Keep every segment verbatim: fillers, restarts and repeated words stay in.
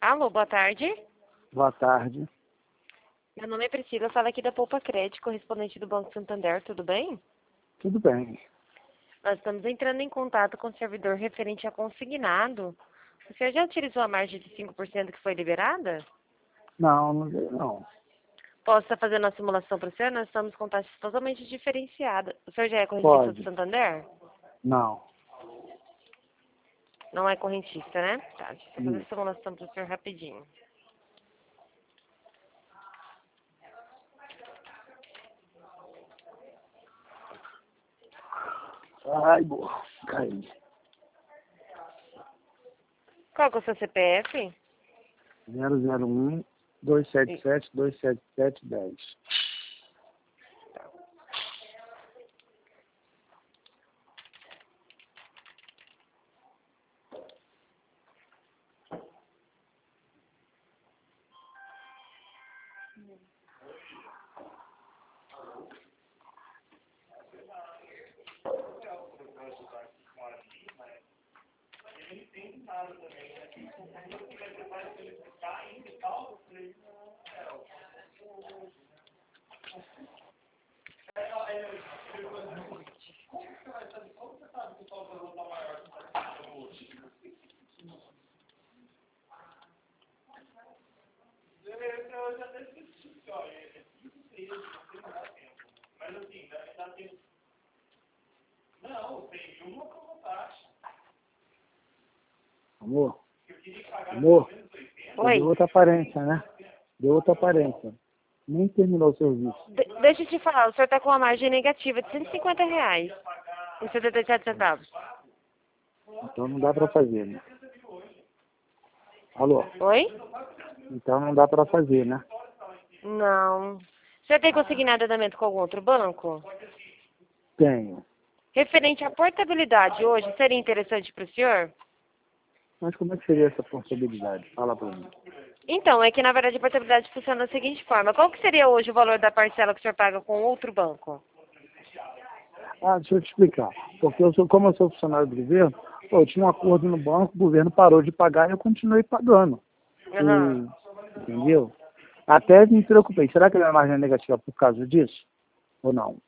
Alô, boa tarde. Boa tarde. Meu nome é Priscila, falo aqui da Poupa Crédito, correspondente do Banco Santander, tudo bem? Tudo bem. Nós estamos entrando em contato com o servidor referente a consignado. O senhor já utilizou a margem de cinco por cento que foi liberada? Não, não veio não. Posso estar fazendo uma simulação para o senhor? Nós estamos com taxas totalmente diferenciadas. O senhor já é correntista Pode. do Santander? Não. Não é correntista, né? Tá, deixa eu fazer a Isso. simulação para o senhor rapidinho. Ai, boa. Caí. Qual que é o seu C P F? zero zero um, dois sete sete, dois sete sete, dez. Amor? Amor? Oi. Deu outra aparência, né? Deu outra aparência. Nem terminou o serviço. De deixa eu te falar, o senhor está com uma margem negativa de cento e cinquenta reais e setenta e sete centavos. Então não dá pra fazer, né? Alô? Oi? Então não dá pra fazer, né? Não. O senhor tem consignado andamento com algum outro banco? Tenho. Referente à portabilidade hoje, seria interessante para o senhor? Mas como é que seria essa possibilidade? Fala pra mim. Então, é que na verdade a portabilidade funciona da seguinte forma. Qual que seria hoje o valor da parcela que o senhor paga com outro banco? Ah, deixa eu te explicar. Porque eu sou, como eu sou funcionário do governo, pô, eu tinha um acordo no banco, o governo parou de pagar e eu continuei pagando. Uhum. E, entendeu? Até me preocupei. Será que a minha margem é negativa por causa disso? Ou não?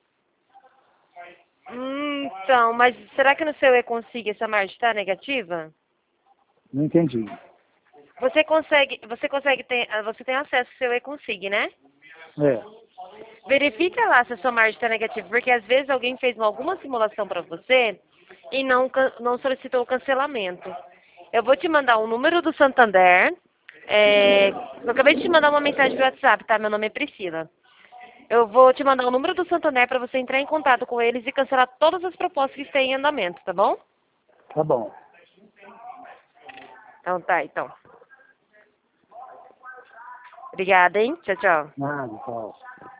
Hum, então, mas será que no seu E-Consig essa margem está negativa? Não entendi. Você consegue, você consegue ter, você tem acesso ao seu E-Consig, né? É. Verifica lá se a sua margem está negativa, porque às vezes alguém fez uma- alguma simulação para você e não, can- não solicitou o cancelamento. Eu vou te mandar o número do Santander. É, eu acabei de te mandar uma mensagem do WhatsApp, tá? Meu nome é Priscila. Eu vou te mandar o número do Santander para você entrar em contato com eles e cancelar todas as propostas que estão em andamento, tá bom? Tá bom. Então tá, então. Obrigada, hein? Tchau, tchau. Nada, tchau.